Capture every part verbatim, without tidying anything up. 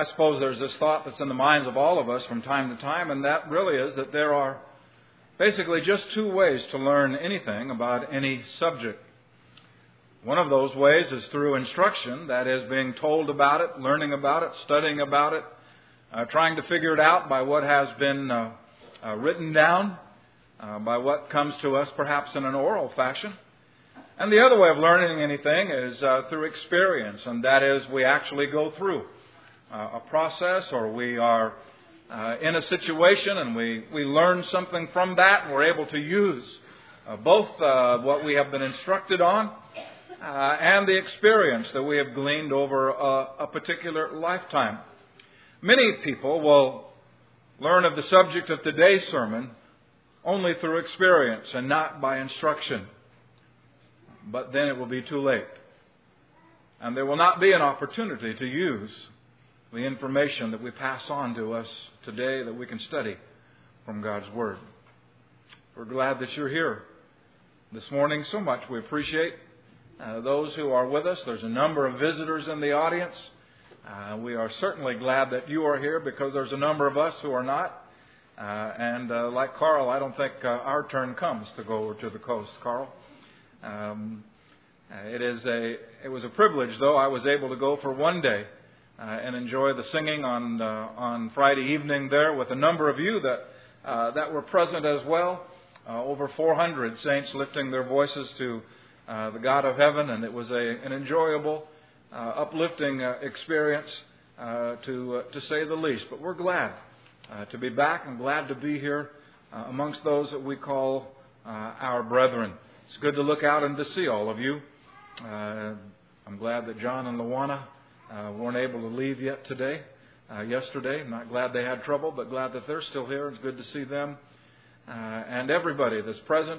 I suppose there's this thought that's in the minds of all of us from time to time, and that really is that there are basically just two ways to learn anything about any subject. One of those ways is through instruction, that is, being told about it, learning about it, studying about it, uh, trying to figure it out by what has been uh, uh, written down, uh, by what comes to us perhaps in an oral fashion. And the other way of learning anything is uh, through experience, and that is, we actually go through uh, a process, or we are uh, in a situation and we, we learn something from that, and we're able to use uh, both uh, what we have been instructed on uh, and the experience that we have gleaned over a, a particular lifetime. Many people will learn of the subject of today's sermon only through experience and not by instruction. But then it will be too late. And there will not be an opportunity to use the information that we pass on to us today that we can study from God's Word. We're glad that you're here this morning so much. We appreciate uh, those who are with us. There's a number of visitors in the audience. Uh, we are certainly glad that you are here, because there's a number of us who are not. Uh, and uh, like Carl, I don't think uh, our turn comes to go over to the coast, Carl. Um, it is a it was a privilege, though. I was able to go for one day uh, and enjoy the singing on uh, on Friday evening there with a number of you that uh, that were present as well. Uh, over four hundred saints lifting their voices to uh, the God of heaven, and it was a an enjoyable, uh, uplifting uh, experience uh, to uh, to say the least. But we're glad uh, to be back and glad to be here uh, amongst those that we call uh, our brethren. It's good to look out and to see all of you. Uh, I'm glad that John and Luana uh, weren't able to leave yet today, uh, yesterday. I'm not glad they had trouble, but glad that they're still here. It's good to see them. Uh, and everybody that's present.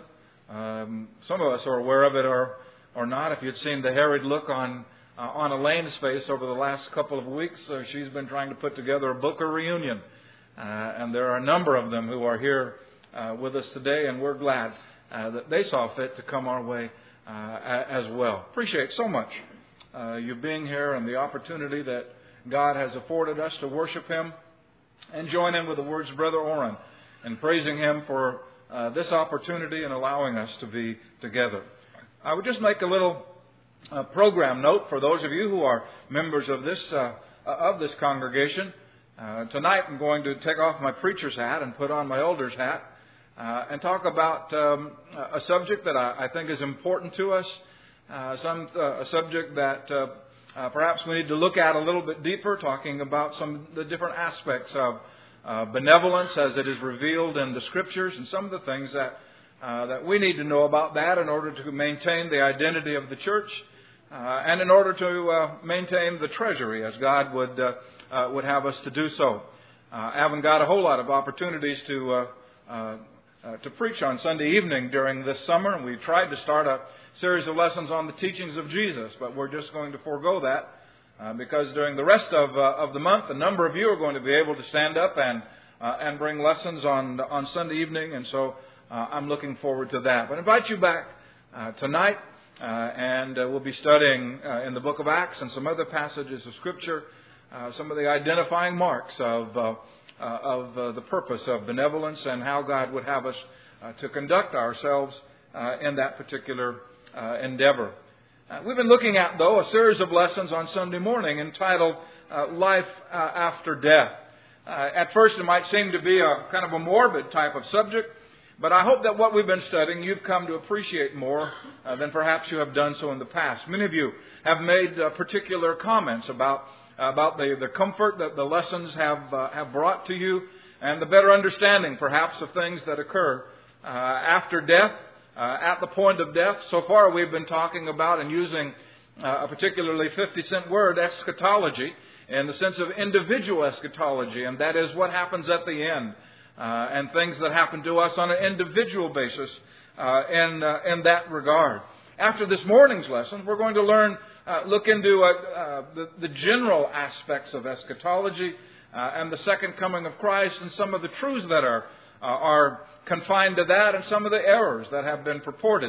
Um, some of us are aware of it or, or not. If you'd seen the harried look on uh, on Elaine's face over the last couple of weeks, uh, she's been trying to put together a Booker reunion. Uh, and there are a number of them who are here uh, with us today, and we're glad Uh, that they saw fit to come our way uh, as well. Appreciate so much uh, you being here and the opportunity that God has afforded us to worship Him, and join in with the words of Brother Oren in praising Him for uh, this opportunity and allowing us to be together. I would just make a little uh, program note for those of you who are members of this uh, of this congregation. Uh, tonight I'm going to take off my preacher's hat and put on my elder's hat. Uh, and talk about um, a subject that I, I think is important to us, uh, some uh, a subject that uh, uh, perhaps we need to look at a little bit deeper, talking about some of the different aspects of uh, benevolence as it is revealed in the Scriptures, and some of the things that uh, that we need to know about that in order to maintain the identity of the church, uh, and in order to uh, maintain the treasury as God would uh, uh, would have us to do so. Uh, I haven't got a whole lot of opportunities to uh, uh, Uh, to preach on Sunday evening during this summer, and we tried to start a series of lessons on the teachings of Jesus, but we're just going to forego that uh, because during the rest of uh, of the month, a number of you are going to be able to stand up and uh, and bring lessons on on Sunday evening, and so uh, I'm looking forward to that. But I invite you back uh, tonight, uh, and uh, we'll be studying uh, in the book of Acts and some other passages of Scripture, uh, some of the identifying marks of Uh, Uh, of uh, the purpose of benevolence and how God would have us uh, to conduct ourselves uh, in that particular uh, endeavor. Uh, we've been looking at, though, a series of lessons on Sunday morning entitled uh, Life uh, After Death. Uh, at first it might seem to be a kind of a morbid type of subject, but I hope that what we've been studying you've come to appreciate more uh, than perhaps you have done so in the past. Many of you have made uh, particular comments about about the, the comfort that the lessons have uh, have brought to you, and the better understanding perhaps of things that occur uh, after death, uh, at the point of death. So far we've been talking about and using uh, a particularly fifty cent word, eschatology, in the sense of individual eschatology, and that is what happens at the end, uh, and things that happen to us on an individual basis uh, in, uh, in that regard. After this morning's lesson, we're going to learn Uh, look into uh, uh, the, the general aspects of eschatology uh, and the second coming of Christ, and some of the truths that are uh, are confined to that, and some of the errors that have been purported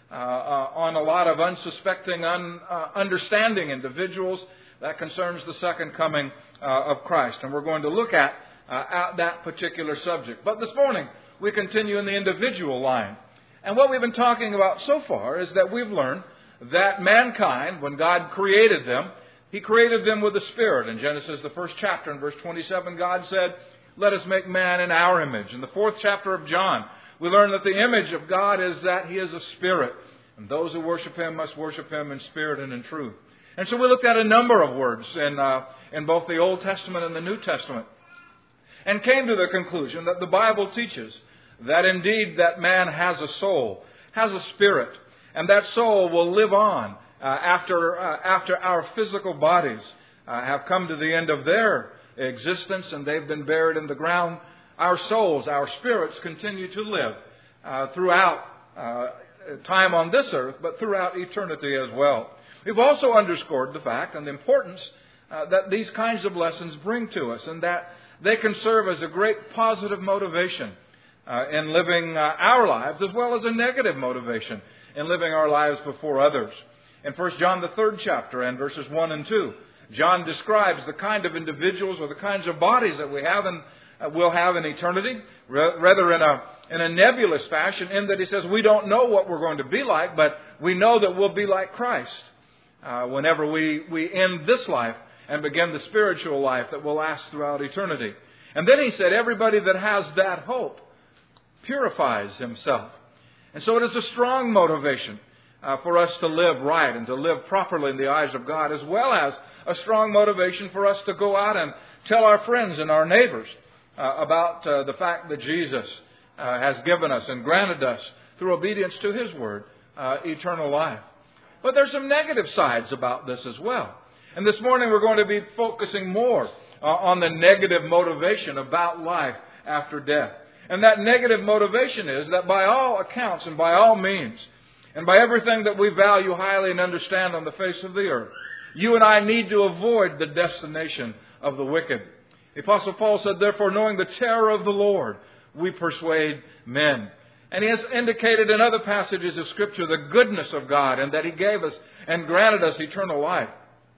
uh, uh, on a lot of unsuspecting, un, uh, understanding individuals. That concerns the second coming uh, of Christ. And we're going to look at, uh, at that particular subject. But this morning, we continue in the individual line. And what we've been talking about so far is that we've learned that mankind, when God created them, He created them with a spirit. In Genesis, the first chapter, in verse twenty-seven, God said, "Let us make man in our image." In the fourth chapter of John, we learn that the image of God is that He is a spirit. And those who worship Him must worship Him in spirit and in truth. And so we looked at a number of words in, uh, in both the Old Testament and the New Testament, and came to the conclusion that the Bible teaches that indeed that man has a soul, has a spirit, and that soul will live on uh, after, uh, after our physical bodies uh, have come to the end of their existence and they've been buried in the ground. Our souls, our spirits continue to live uh, throughout uh, time on this earth, but throughout eternity as well. We've also underscored the fact and the importance uh, that these kinds of lessons bring to us, and that they can serve as a great positive motivation uh, in living uh, our lives, as well as a negative motivation in living our lives before others. In First John, the third chapter, and verses one and two, John describes the kind of individuals or the kinds of bodies that we have and uh, will have in eternity, rather in a in a nebulous fashion, in that he says we don't know what we're going to be like, but we know that we'll be like Christ uh, whenever we, we end this life and begin the spiritual life that will last throughout eternity. And then he said everybody that has that hope purifies himself. And so it is a strong motivation uh, for us to live right and to live properly in the eyes of God, as well as a strong motivation for us to go out and tell our friends and our neighbors uh, about uh, the fact that Jesus uh, has given us and granted us, through obedience to His Word, uh, eternal life. But there's some negative sides about this as well. And this morning we're going to be focusing more uh, on the negative motivation about life after death. And that negative motivation is that by all accounts and by all means, and by everything that we value highly and understand on the face of the earth, you and I need to avoid the destination of the wicked. The Apostle Paul said, "Therefore, knowing the terror of the Lord, we persuade men." And he has indicated in other passages of Scripture the goodness of God and that He gave us and granted us eternal life.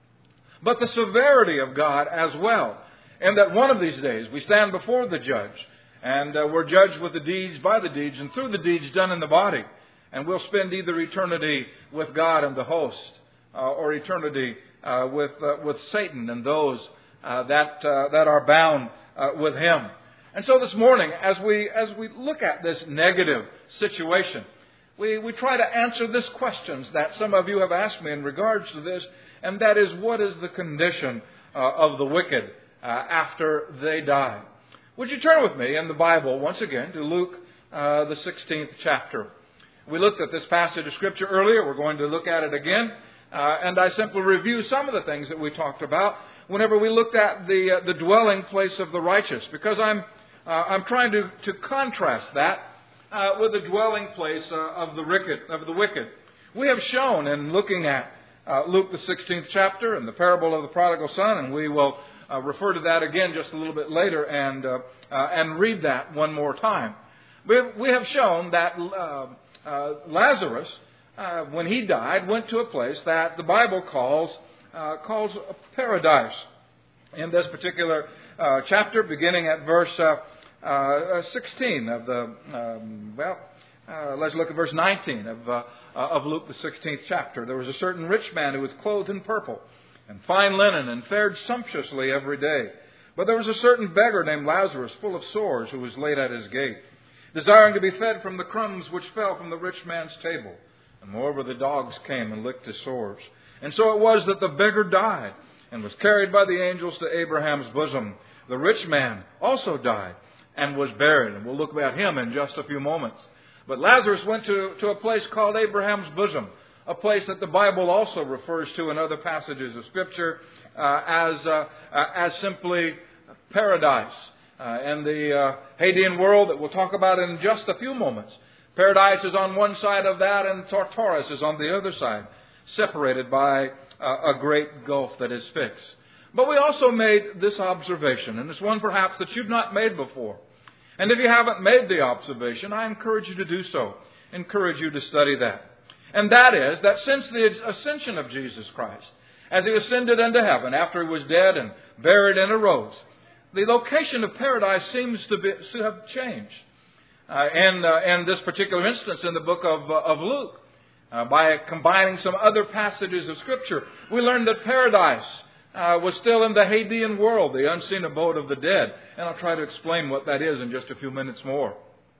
But the severity of God as well, and that one of these days we stand before the judge, and uh, we're judged with the deeds, by the deeds, and through the deeds done in the body. And we'll spend either eternity with God and the host, uh, or eternity uh, with uh, with Satan and those uh, that uh, that are bound uh, with him. And so this morning, as we as we look at this negative situation, we, we try to answer this questions that some of you have asked me in regards to this, and that is, what is the condition uh, of the wicked uh, after they die? Would you turn with me in the Bible once again to Luke, uh, the sixteenth chapter. We looked at this passage of Scripture earlier. We're going to look at it again. Uh, and I simply review some of the things that we talked about whenever we looked at the uh, the dwelling place of the righteous. Because I'm uh, I'm trying to, to contrast that uh, with the dwelling place uh, of the wicked. Of the wicked. We have shown in looking at uh, Luke, the sixteenth chapter, and the parable of the prodigal son, and we will uh, refer to that again just a little bit later and uh, uh, and read that one more time. We have, we have shown that Uh, Uh, Lazarus, uh, when he died, went to a place that the Bible calls uh, calls a paradise. In this particular uh, chapter, beginning at verse uh, uh, sixteen of the um, well, uh, let's look at verse nineteen of uh, of Luke, the sixteenth chapter. There was a certain rich man who was clothed in purple and fine linen and fared sumptuously every day. But there was a certain beggar named Lazarus, full of sores, who was laid at his gate, desiring to be fed from the crumbs which fell from the rich man's table. And moreover, the dogs came and licked his sores. And so it was that the beggar died and was carried by the angels to Abraham's bosom. The rich man also died and was buried. And we'll look at him in just a few moments. But Lazarus went to, to a place called Abraham's bosom, a place that the Bible also refers to in other passages of Scripture uh, as, uh, uh, as simply paradise. Uh, in the uh, Hadean world that we'll talk about in just a few moments. Paradise is on one side of that and Tartarus is on the other side, separated by uh, a great gulf that is fixed. But we also made this observation, and it's one perhaps that you've not made before. And if you haven't made the observation, I encourage you to do so. I encourage you to study that. And that is that since the ascension of Jesus Christ, as He ascended into heaven after He was dead and buried and arose, the location of paradise seems to, be, to have changed. Uh, and uh, in this particular instance in the book of, uh, of Luke, uh, by combining some other passages of Scripture, we learn that paradise uh, was still in the Hadean world, the unseen abode of the dead. And I'll try to explain what that is in just a few minutes more.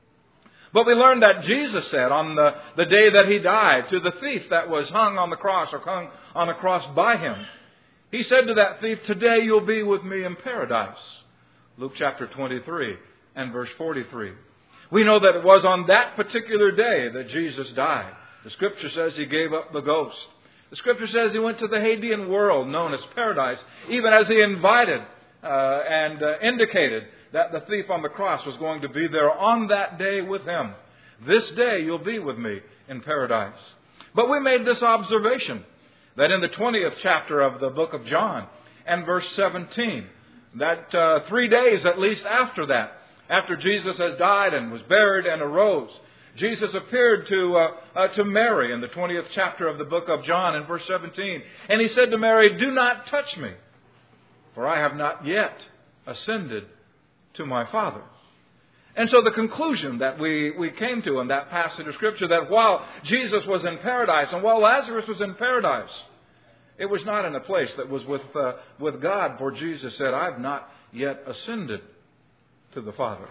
But we learned that Jesus said on the, the day that He died to the thief that was hung on the cross or hung on a cross by Him, He said to that thief, "Today you'll be with me in paradise." Luke chapter twenty-three and verse forty-three. We know that it was on that particular day that Jesus died. The Scripture says He gave up the ghost. The Scripture says He went to the Hadean world known as paradise, even as He invited uh, and uh, indicated that the thief on the cross was going to be there on that day with Him. "This day you'll be with me in paradise." But we made this observation, that in the twentieth chapter of the book of John and verse seventeen, that uh, three days at least after that, after Jesus has died and was buried and arose, Jesus appeared to uh, uh, to Mary in the twentieth chapter of the book of John in verse seventeen. And He said to Mary, "Do not touch me, for I have not yet ascended to my Father." And so the conclusion that we, we came to in that passage of Scripture, that while Jesus was in paradise and while Lazarus was in paradise, it was not in a place that was with uh, with God, for Jesus said, "I've not yet ascended to the Father."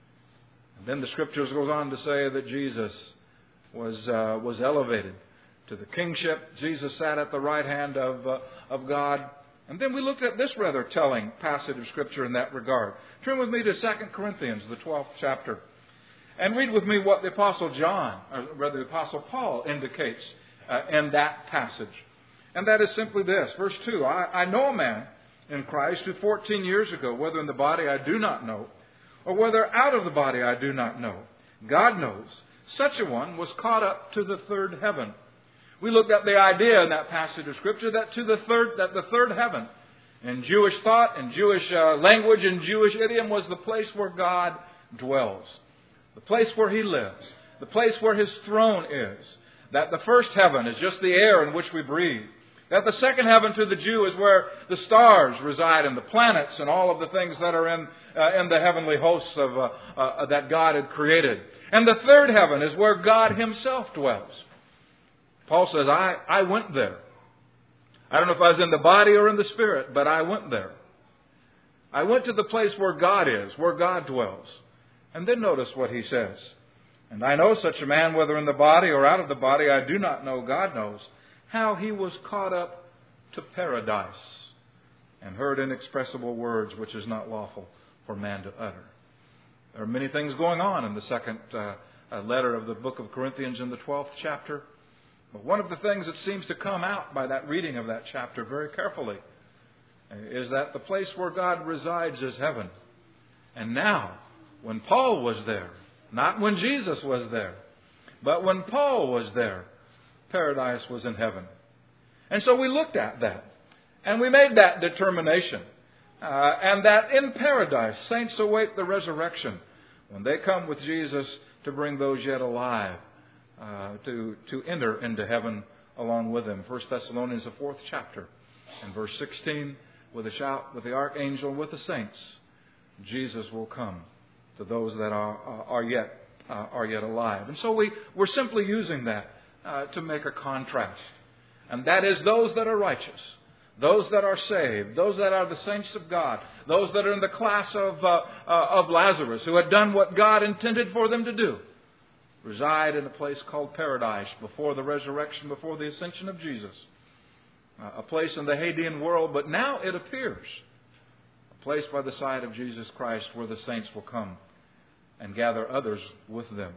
And then the Scriptures goes on to say that Jesus was uh, was elevated to the kingship. Jesus sat at the right hand of uh, of God. And then we looked at this rather telling passage of Scripture in that regard. Turn with me to Second Corinthians, the twelfth chapter, and read with me what the Apostle John, or rather the Apostle Paul, indicates uh, in that passage. And that is simply this, verse two, I, I know a man in Christ who fourteen years ago, whether in the body I do not know, or whether out of the body I do not know, God knows, such a one was caught up to the third heaven. We looked at the idea in that passage of Scripture that to the third, that the third heaven, in Jewish thought, in Jewish uh, language, in Jewish idiom, was the place where God dwells, the place where He lives, the place where His throne is. That the first heaven is just the air in which we breathe. That the second heaven to the Jew is where the stars reside and the planets and all of the things that are in uh, in the heavenly hosts of uh, uh, that God had created. And the third heaven is where God Himself dwells. Paul says, I, I went there. I don't know if I was in the body or in the spirit, but I went there. I went to the place where God is, where God dwells. And then notice what he says. "And I know such a man, whether in the body or out of the body, I do not know, God knows, how he was caught up to paradise and heard inexpressible words which is not lawful for man to utter." There are many things going on in the second uh, letter of the book of Corinthians in the twelfth chapter. But one of the things that seems to come out by that reading of that chapter very carefully is that the place where God resides is heaven. And now, when Paul was there, not when Jesus was there, but when Paul was there, paradise was in heaven. And so we looked at that. And we made that determination. Uh, and that in paradise, saints await the resurrection when they come with Jesus to bring those yet alive uh, to, to enter into heaven along with Him. First Thessalonians, the fourth chapter, and verse sixteen, with a shout, with the archangel, with the saints, Jesus will come to those that are, are, yet, uh, are yet alive. And so we, we're simply using that Uh, to make a contrast. And that is those that are righteous, those that are saved, those that are the saints of God, those that are in the class of, uh, uh, of Lazarus, who had done what God intended for them to do, reside in a place called paradise before the resurrection, before the ascension of Jesus. Uh, a place in the Hadean world, but now it appears a place by the side of Jesus Christ where the saints will come and gather others with them.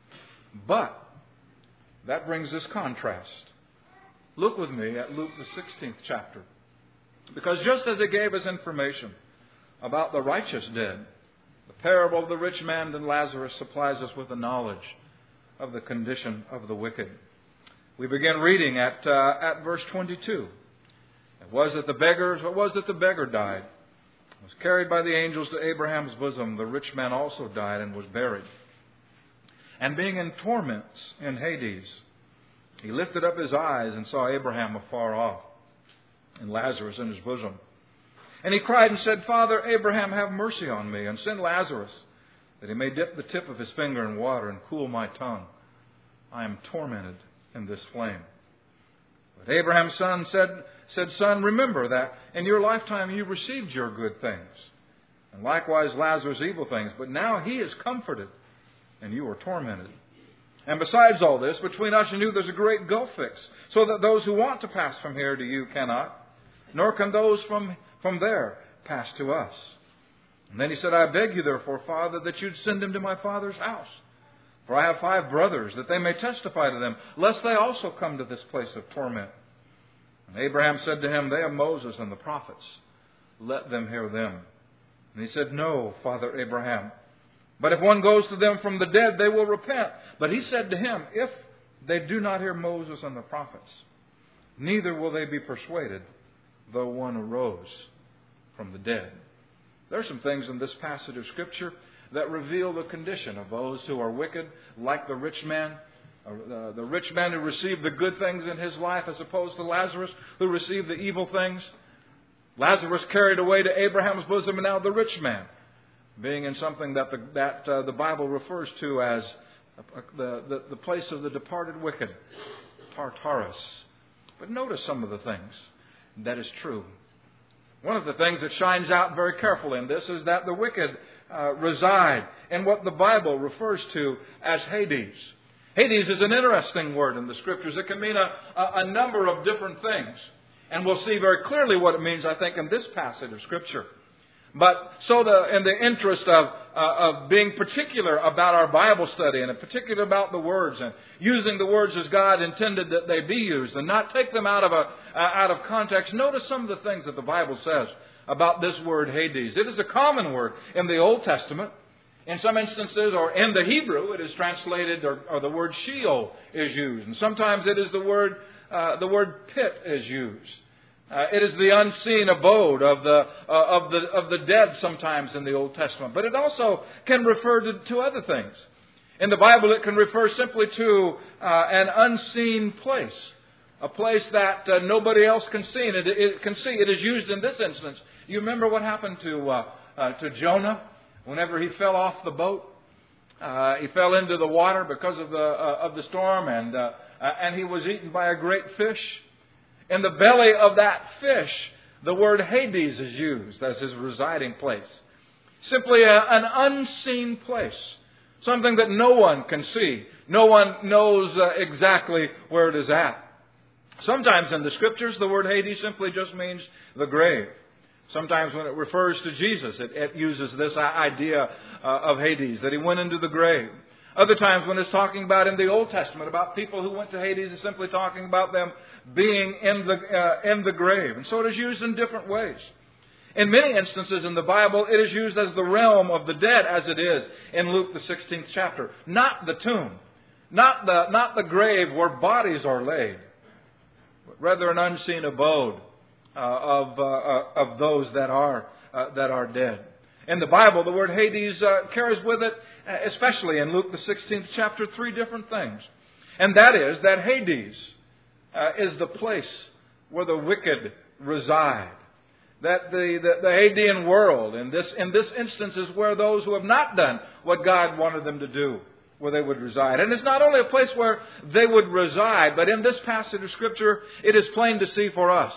But that brings this contrast. Look with me at Luke the sixteenth chapter. Because just as it gave us information about the righteous dead, the parable of the rich man and Lazarus supplies us with the knowledge of the condition of the wicked. We begin reading at uh, at verse twenty-two. It was that the beggars, what was that the beggar died, was carried by the angels to Abraham's bosom. The rich man also died and was buried. And being in torments in Hades, he lifted up his eyes and saw Abraham afar off, and Lazarus in his bosom. And he cried and said, Father Abraham, have mercy on me, and send Lazarus, that he may dip the tip of his finger in water and cool my tongue. I am tormented in this flame. But Abraham's son said, said, Son, remember that in your lifetime you received your good things, and likewise Lazarus evil things. But now he is comforted, and you are tormented. And besides all this, between us and you there's a great gulf fixed, so that those who want to pass from here to you cannot, nor can those from, from there pass to us. And then he said, I beg you therefore, Father, that you'd send him to my father's house. For I have five brothers, that they may testify to them, lest they also come to this place of torment. And Abraham said to him, They have Moses and the prophets. Let them hear them. And he said, No, Father Abraham. But if one goes to them from the dead, they will repent. But he said to him, If they do not hear Moses and the prophets, neither will they be persuaded, though one arose from the dead. There are some things in this passage of Scripture that reveal the condition of those who are wicked, like the rich man. Uh, the rich man who received the good things in his life as opposed to Lazarus who received the evil things. Lazarus carried away to Abraham's bosom, and now the rich man being in something that the, that, uh, the Bible refers to as the, the, the place of the departed wicked, Tartarus. But notice some of the things that is true. One of the things that shines out very carefully in this is that the wicked uh, reside in what the Bible refers to as Hades. Hades is an interesting word in the Scriptures. It can mean a, a, a number of different things. And we'll see very clearly what it means, I think, in this passage of Scripture. But so the, in the interest of, uh, of being particular about our Bible study and in particular about the words and using the words as God intended that they be used and not take them out of, a, uh, out of context, notice some of the things that the Bible says about this word Hades. It is a common word in the Old Testament. In some instances, or in the Hebrew, it is translated, or, or the word Sheol is used. And sometimes it is the word, uh, the word pit is used. Uh, it is the unseen abode of the uh, of the of the dead sometimes in the Old Testament, but it also can refer to, to other things. In the Bible, it can refer simply to uh, an unseen place, a place that uh, nobody else can see. And it, it can see. It is used in this instance. You remember what happened to uh, uh, to Jonah whenever he fell off the boat? Uh, he fell into the water because of the uh, of the storm, and uh, and he was eaten by a great fish. In the belly of that fish, the word Hades is used as his residing place. Simply a, an unseen place. Something that no one can see. No one knows uh, exactly where it is at. Sometimes in the Scriptures, the word Hades simply just means the grave. Sometimes when it refers to Jesus, it, it uses this idea uh, of Hades, that he went into the grave. Other times when it's talking about in the Old Testament about people who went to Hades, it's simply talking about them being in the uh, in the grave. And so it is used in different ways. In many instances in the Bible, it is used as the realm of the dead, as it is in Luke the sixteenth chapter. Not the tomb, not the not the grave where bodies are laid, but rather an unseen abode uh, of uh, of those that are uh, that are dead. In the Bible, the word Hades uh, carries with it, especially in Luke the sixteenth chapter, three different things. And that is that Hades uh, is the place where the wicked reside. That the, the, the Hadean world, in this, in this instance, is where those who have not done what God wanted them to do, where they would reside. And it's not only a place where they would reside, but in this passage of Scripture, it is plain to see for us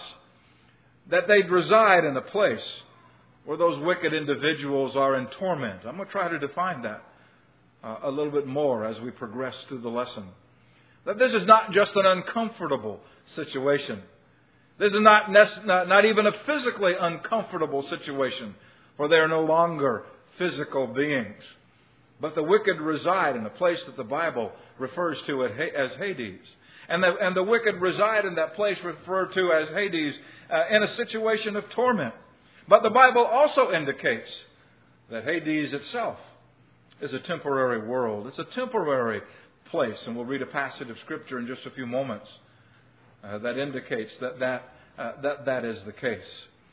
that they'd reside in a place where those wicked individuals are in torment. I'm going to try to define that uh, a little bit more as we progress through the lesson. That this is not just an uncomfortable situation. This is not, nec- not, not even a physically uncomfortable situation, for they are no longer physical beings. But the wicked reside in a place that the Bible refers to as Hades. And the, and the wicked reside in that place referred to as Hades uh, in a situation of torment. But the Bible also indicates that Hades itself is a temporary world. It's a temporary place. And we'll read a passage of Scripture in just a few moments uh, that indicates that that, uh, that that is the case.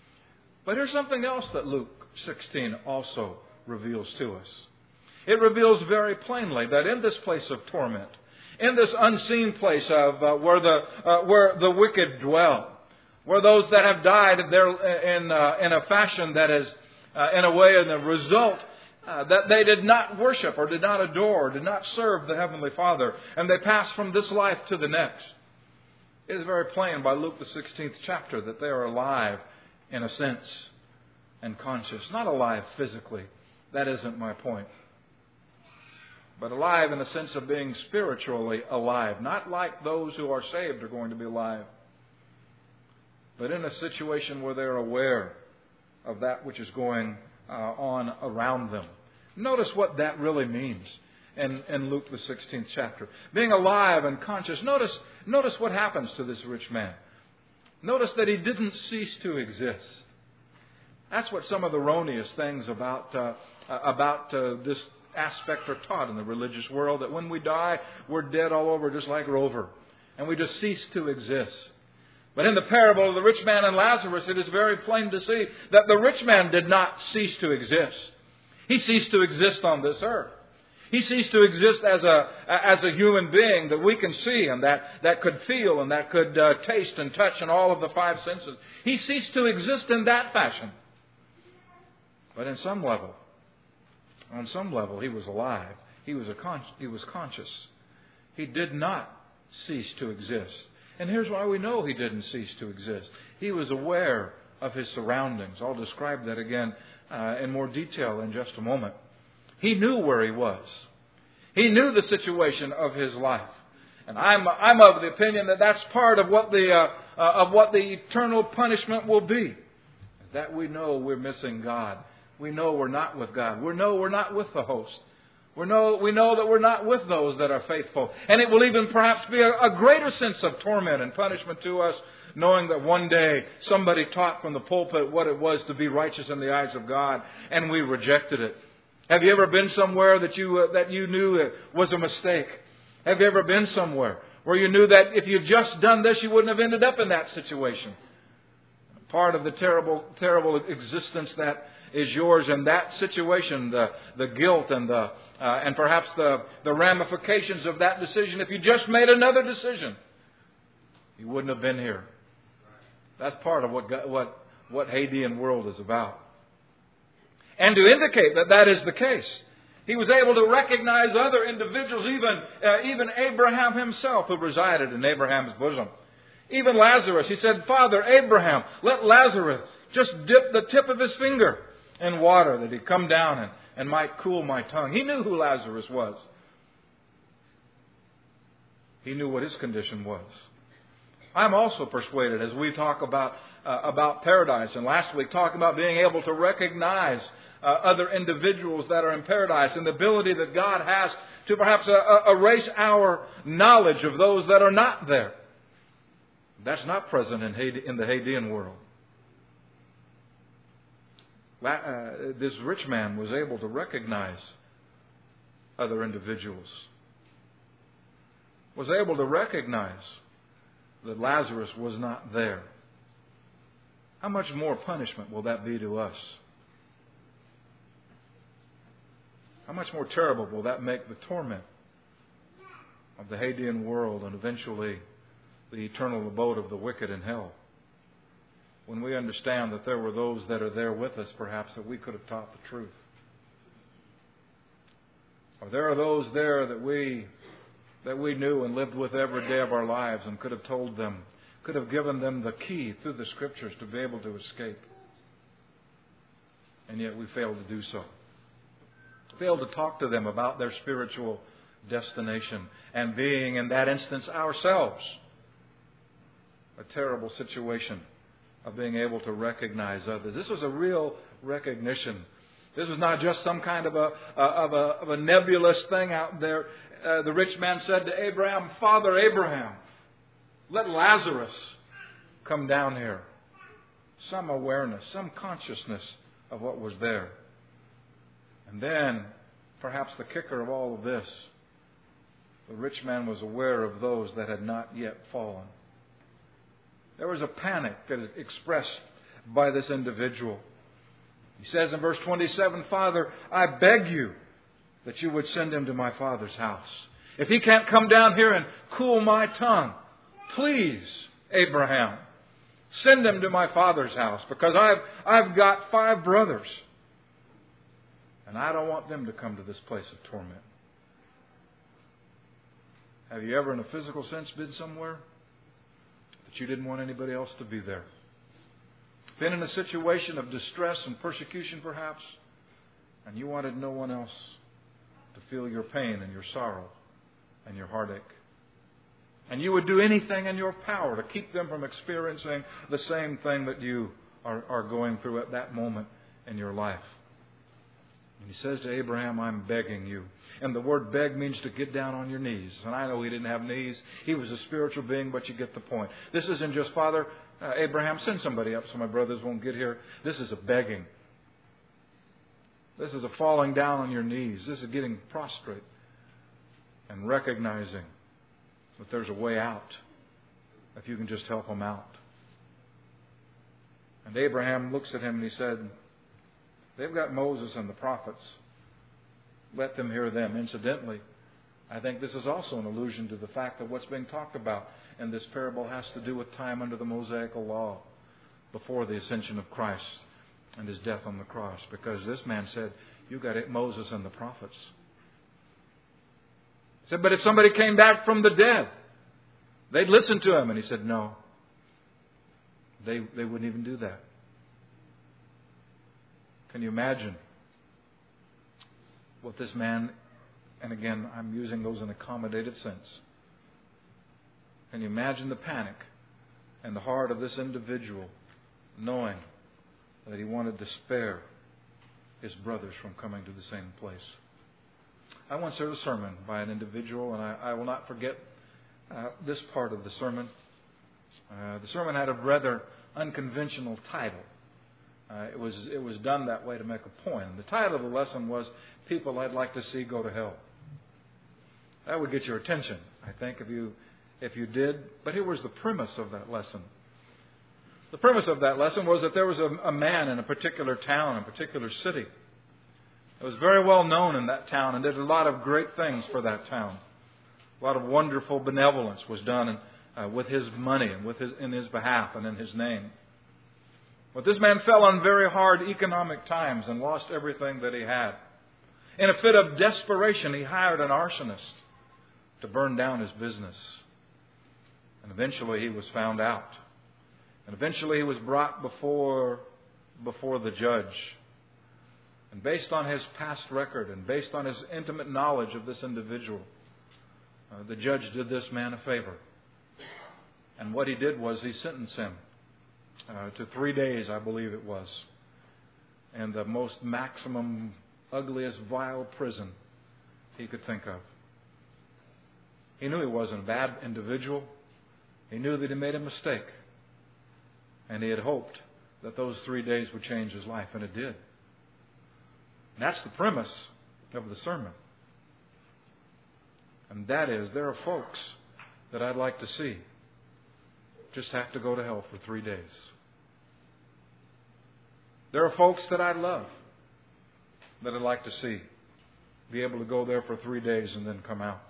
But here's something else that Luke sixteen also reveals to us. It reveals very plainly that in this place of torment, in this unseen place of uh, where the uh, where the wicked dwell, where those that have died there in uh, in a fashion that is uh, in a way in a result uh, that they did not worship or did not adore, or did not serve the Heavenly Father, and they pass from this life to the next. It is very plain by Luke the sixteenth chapter that they are alive in a sense and conscious, not alive physically. That isn't my point. But alive in the sense of being spiritually alive. Not like those who are saved are going to be alive. But in a situation where they're aware of that which is going uh, on around them. Notice what that really means in, in Luke the sixteenth chapter. Being alive and conscious. Notice, notice what happens to this rich man. Notice that he didn't cease to exist. That's what some of the erroneous things about, uh, about uh, this aspect are taught in the religious world, that when we die, we're dead all over just like Rover, and we just cease to exist. But in the parable of the rich man and Lazarus, it is very plain to see that the rich man did not cease to exist. He ceased to exist on this earth. He ceased to exist as a as a human being that we can see and that, that could feel and that could uh, taste and touch and all of the five senses. He ceased to exist in that fashion. But in some level, on some level, he was alive. He was a con- he was conscious. He did not cease to exist. And here's why we know he didn't cease to exist. He was aware of his surroundings. I'll describe that again uh, in more detail in just a moment. He knew where he was. He knew the situation of his life. And I'm I'm of the opinion that that's part of what the uh, uh, of what the eternal punishment will be. That we know we're missing God. We know we're not with God. We know we're not with the host. We know, we know that we're not with those that are faithful. And it will even perhaps be a, a greater sense of torment and punishment to us, knowing that one day somebody taught from the pulpit what it was to be righteous in the eyes of God, and we rejected it. Have you ever been somewhere that you uh, that you knew it was a mistake? Have you ever been somewhere where you knew that if you'd just done this, you wouldn't have ended up in that situation? Part of the terrible, terrible existence that is yours in that situation, the, the guilt and the uh, and perhaps the, the ramifications of that decision. If you just made another decision, you wouldn't have been here. That's part of what God, what what Hadean world is about. And to indicate that that is the case, he was able to recognize other individuals, even uh, even Abraham himself, who resided in Abraham's bosom. Even Lazarus, he said, "Father Abraham, let Lazarus just dip the tip of his finger in water that he'd come down and, and might cool my tongue." He knew who Lazarus was. He knew what his condition was. I'm also persuaded, as we talk about uh, about paradise, and last week talking about being able to recognize uh, other individuals that are in paradise, and the ability that God has to perhaps uh, uh, erase our knowledge of those that are not there. That's not present in, Hade- in the Hadean world. Uh, this rich man was able to recognize other individuals, was able to recognize that Lazarus was not there. How much more punishment will that be to us? How much more terrible will that make the torment of the Hadean world and eventually the eternal abode of the wicked in hell? When we understand that there were those that are there with us, perhaps, that we could have taught the truth. Or there are those there that we that we knew and lived with every day of our lives and could have told them, could have given them the key through the Scriptures to be able to escape. And yet we failed to do so. Failed to talk to them about their spiritual destination and being, in that instance, ourselves. A terrible situation of being able to recognize others. This was a real recognition. This was not just some kind of a of a, of a nebulous thing out there. Uh, the rich man said to Abraham, "Father Abraham, let Lazarus come down here." Some awareness, some consciousness of what was there. And then, perhaps the kicker of all of this, the rich man was aware of those that had not yet fallen. There was a panic that is expressed by this individual. He says in verse twenty-seven, "Father, I beg you that you would send him to my father's house." If he can't come down here and cool my tongue, please, Abraham, send him to my father's house, because I've, I've got five brothers. And I don't want them to come to this place of torment. Have you ever, in a physical sense, been somewhere that you didn't want anybody else to be there? Been in a situation of distress and persecution, perhaps, and you wanted no one else to feel your pain and your sorrow and your heartache. And you would do anything in your power to keep them from experiencing the same thing that you are, are going through at that moment in your life. And he says to Abraham, I'm begging you. And the word beg means to get down on your knees. And I know he didn't have knees. He was a spiritual being, but you get the point. This isn't just, Father, uh, Abraham, send somebody up so my brothers won't get here. This is a begging. This is a falling down on your knees. This is getting prostrate and recognizing that there's a way out if you can just help them out. And Abraham looks at him and he said, they've got Moses and the prophets. Let them hear them. Incidentally, I think this is also an allusion to the fact that what's being talked about in this parable has to do with time under the Mosaical law before the ascension of Christ and His death on the cross. Because this man said, you got it, Moses and the prophets. He said, but if somebody came back from the dead, they'd listen to him. And he said, no. They, they wouldn't even do that. Can you imagine what this man, and again, I'm using those in an accommodated sense. Can you imagine the panic in the heart of this individual knowing that he wanted to spare his brothers from coming to the same place? I once heard a sermon by an individual, and I, I will not forget uh, this part of the sermon. Uh, the sermon had a rather unconventional title. Uh, it was it was done that way to make a point. And the title of the lesson was, People I'd Like to See Go to Hell. That would get your attention, I think, if you if you did. But here was the premise of that lesson. The premise of that lesson was that there was a, a man in a particular town, a particular city. It was very well known in that town and did a lot of great things for that town. A lot of wonderful benevolence was done in, uh, with his money and with his, in his behalf and in his name. But this man fell on very hard economic times and lost everything that he had. In a fit of desperation, he hired an arsonist to burn down his business. And eventually he was found out. And eventually he was brought before, before the judge. And based on his past record and based on his intimate knowledge of this individual, uh, the judge did this man a favor. And what he did was he sentenced him uh, to three days, I believe it was, in the most maximum, ugliest, vile prison he could think of. He knew he wasn't a bad individual. He knew that he made a mistake. And he had hoped that those three days would change his life, and it did. And that's the premise of the sermon. And that is, there are folks that I'd like to see just have to go to hell for three days. There are folks that I love that I'd like to see be able to go there for three days and then come out.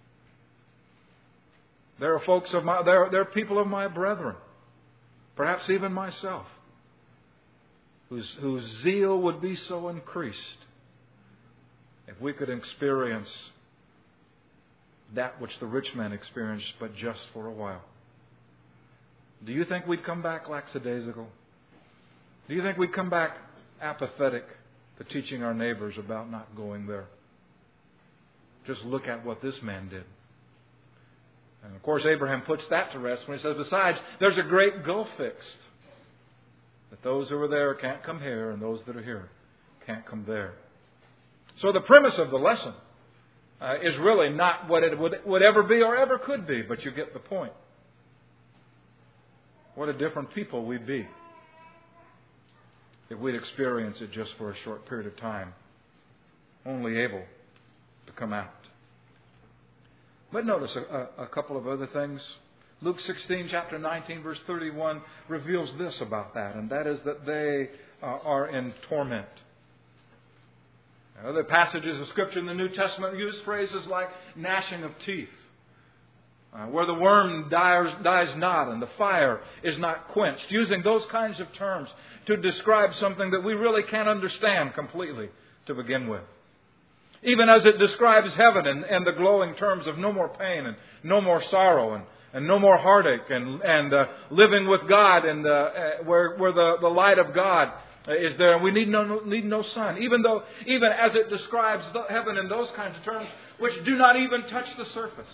There are folks of my, there are, there are people of my brethren, perhaps even myself, whose, whose zeal would be so increased if we could experience that which the rich man experienced, but just for a while. Do you think we'd come back lackadaisical? Do you think we'd come back apathetic to teaching our neighbors about not going there? Just look at what this man did. And of course, Abraham puts that to rest when he says, besides, there's a great gulf fixed. That those who are there can't come here, and those that are here can't come there. So the premise of the lesson uh, is really not what it would, would ever be or ever could be, but you get the point. What a different people we'd be if we'd experience it just for a short period of time, only able to come out. But notice a, a couple of other things. Luke sixteen, chapter nineteen, verse thirty-one reveals this about that, and that is that they uh, are in torment. Other passages of Scripture in the New Testament use phrases like gnashing of teeth, uh, where the worm dies, dies not and the fire is not quenched, using those kinds of terms to describe something that we really can't understand completely to begin with. Even as it describes heaven and, and the glowing terms of no more pain and no more sorrow and, and no more heartache and, and uh, living with God and uh, uh, where, where the, the light of God is there, and we need no need no sun. Even though, even as it describes the heaven in those kinds of terms, which do not even touch the surface,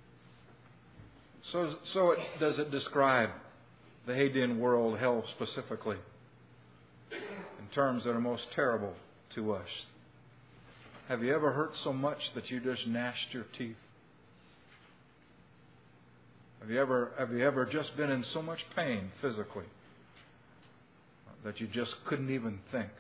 so so it, does it describe the Hadean world, hell specifically, in terms that are most terrible to us. Have you ever hurt so much that you just gnashed your teeth? Have you ever have you ever just been in so much pain physically that you just couldn't even think?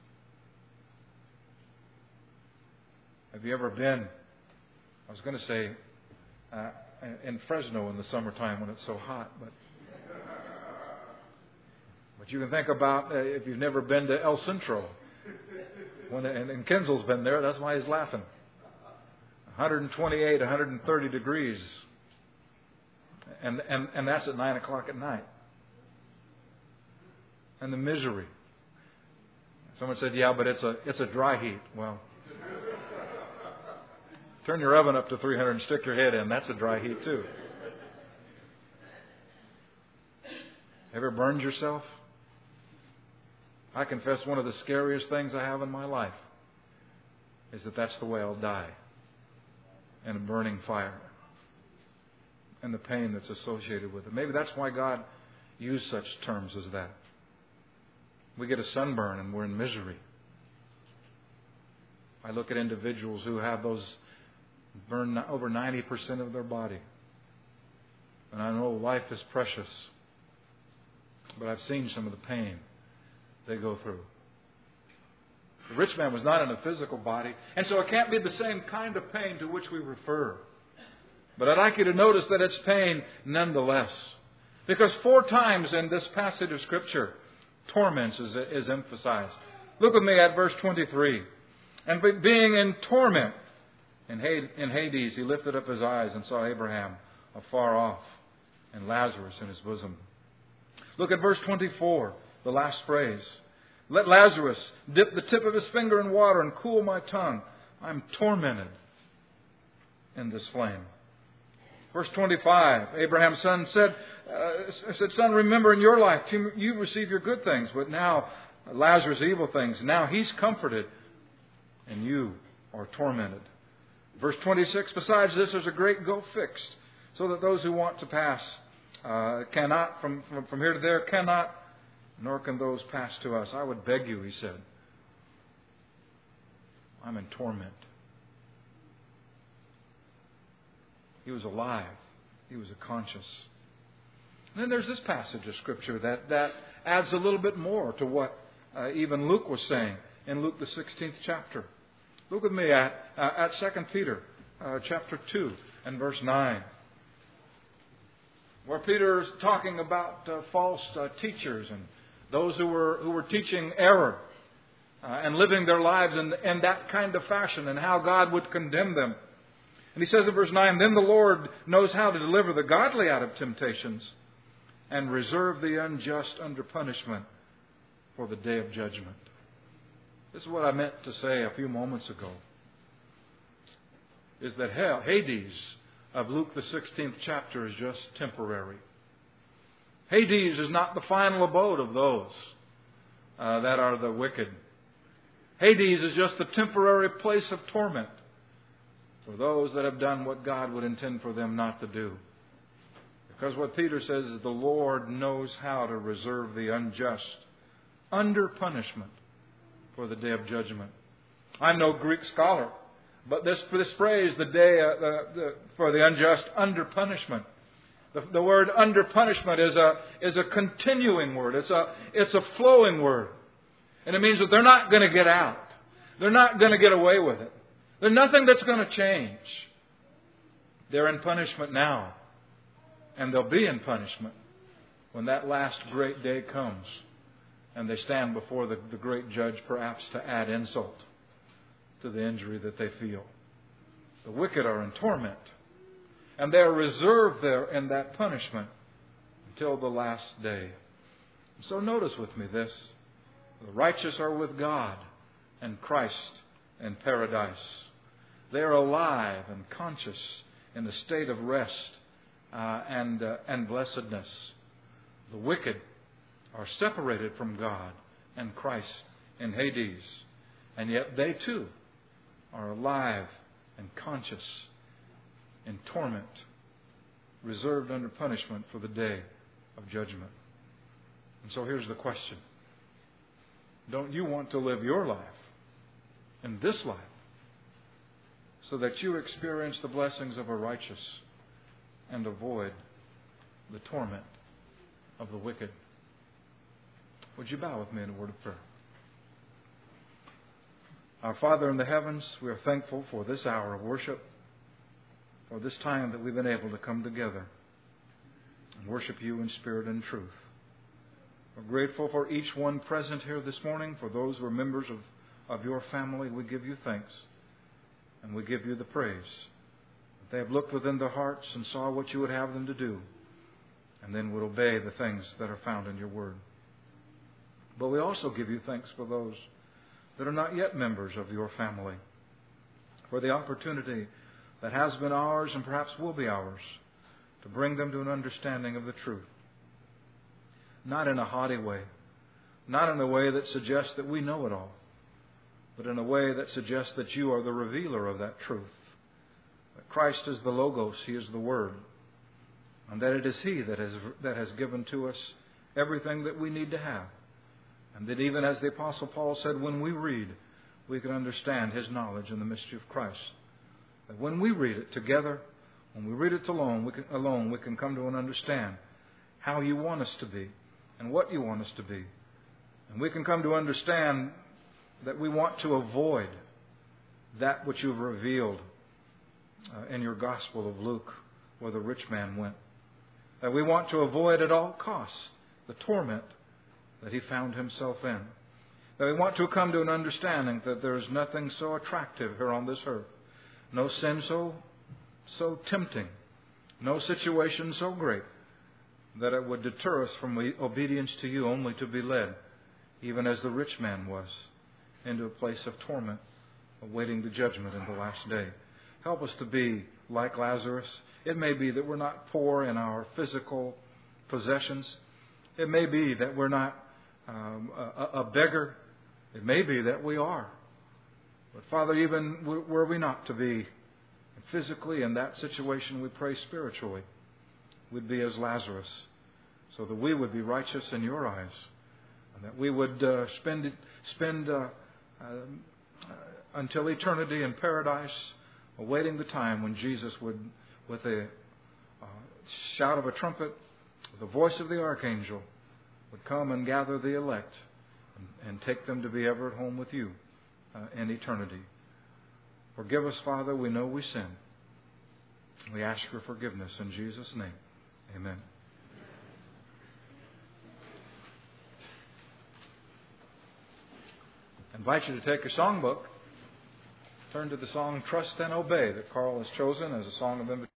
Have you ever been, I was going to say, uh, in Fresno in the summertime when it's so hot, but but you can think about uh, if you've never been to El Centro, when and, and Kinzel's been there, that's why he's laughing. one twenty-eight, one thirty degrees, and and and that's at nine o'clock at night. And the misery. Someone said, yeah, but it's a it's a dry heat. Well, turn your oven up to three hundred and stick your head in. That's a dry heat too. Ever burned yourself? I confess one of the scariest things I have in my life is that that's the way I'll die. In a burning fire. And the pain that's associated with it. Maybe that's why God used such terms as that. We get a sunburn and we're in misery. I look at individuals who have those burn over ninety percent of their body. And I know life is precious. But I've seen some of the pain they go through. The rich man was not in a physical body, and so it can't be the same kind of pain to which we refer. But I'd like you to notice that it's pain nonetheless. Because four times in this passage of Scripture, torments is, is emphasized. Look with me at verse twenty-three. And being in torment in Hades, he lifted up his eyes and saw Abraham afar off and Lazarus in his bosom. Look at verse twenty-four, the last phrase. Let Lazarus dip the tip of his finger in water and cool my tongue. I'm tormented in this flame. Verse twenty-five, Abraham's son said, uh, said, Son, remember in your life you receive your good things, but now Lazarus evil things. Now he's comforted and you are tormented. Verse twenty-six, besides this, there's a great gulf fixed, so that those who want to pass uh, cannot, from, from, from here to there, cannot, nor can those pass to us. I would beg you, he said. I'm in torment. He was alive. He was conscious. And then there's this passage of Scripture that, that adds a little bit more to what uh, even Luke was saying in Luke the sixteenth chapter. Look with me at, uh, at Second Peter uh, chapter two and verse nine. Where Peter is talking about uh, false uh, teachers and those who were who were teaching error uh, and living their lives in, in that kind of fashion and how God would condemn them. And he says in verse nine, Then the Lord knows how to deliver the godly out of temptations and reserve the unjust under punishment for the day of judgment. This is what I meant to say a few moments ago. Is that hell, Hades of Luke the sixteenth chapter is just temporary. Hades is not the final abode of those uh, that are the wicked. Hades is just a temporary place of torment for those that have done what God would intend for them not to do. Because what Peter says is the Lord knows how to reserve the unjust under punishment for the day of judgment. I'm no Greek scholar, but this this phrase, the day uh, the, the, for the unjust under punishment, the, the word under punishment is a is a continuing word. It's a it's a flowing word, and it means that they're not going to get out. They're not going to get away with it. There's nothing that's going to change. They're in punishment now. And they'll be in punishment when that last great day comes. And they stand before the, the great judge perhaps to add insult to the injury that they feel. The wicked are in torment, and they are reserved there in that punishment until the last day. So notice with me this. The righteous are with God and Christ in paradise. They are alive and conscious in a state of rest uh, and, uh, and blessedness. The wicked are separated from God and Christ in Hades. And yet they too are alive and conscious in torment, reserved under punishment for the day of judgment. And so here's the question. Don't you want to live your life in this life so that you experience the blessings of a righteous and avoid the torment of the wicked? Would you bow with me in a word of prayer? Our Father in the heavens, we are thankful for this hour of worship, for this time that we've been able to come together and worship you in spirit and truth. We're grateful for each one present here this morning. For those who are members of, of your family, we give you thanks and we give you the praise. That they have looked within their hearts and saw what you would have them to do, and then would obey the things that are found in your word. But we also give you thanks for those that are not yet members of your family, for the opportunity that has been ours and perhaps will be ours to bring them to an understanding of the truth. Not in a haughty way, not in a way that suggests that we know it all, but in a way that suggests that you are the revealer of that truth. That Christ is the Logos, He is the Word, and that it is He that has, that has given to us everything that we need to have. And that even as the Apostle Paul said, when we read, we can understand His knowledge in the mystery of Christ. That when we read it together, when we read it alone, we can, alone, we can come to an understand how you want us to be and what you want us to be. And we can come to understand that we want to avoid that which you've revealed uh, in your Gospel of Luke, where the rich man went. That we want to avoid at all costs the torment that he found himself in. That we want to come to an understanding that there is nothing so attractive here on this earth, no sin so, so tempting, no situation so great, that it would deter us from obedience to you, only to be led, even as the rich man was, into a place of torment, awaiting the judgment in the last day. Help us to be like Lazarus. It may be that we're not poor in our physical possessions. It may be that we're not um, a, a beggar. It may be that we are. But Father, even were we not to be physically in that situation, we pray spiritually we'd be as Lazarus, so that we would be righteous in your eyes, and that we would uh, spend spend uh, uh, until eternity in paradise, awaiting the time when Jesus would, with a uh, shout of a trumpet, with the voice of the archangel, would come and gather the elect and, and take them to be ever at home with you uh, in eternity. Forgive us, Father. We know we sin. We ask for forgiveness in Jesus' name. Amen. I invite you to take your songbook, turn to the song Trust and Obey that Carl has chosen as a song of invitation.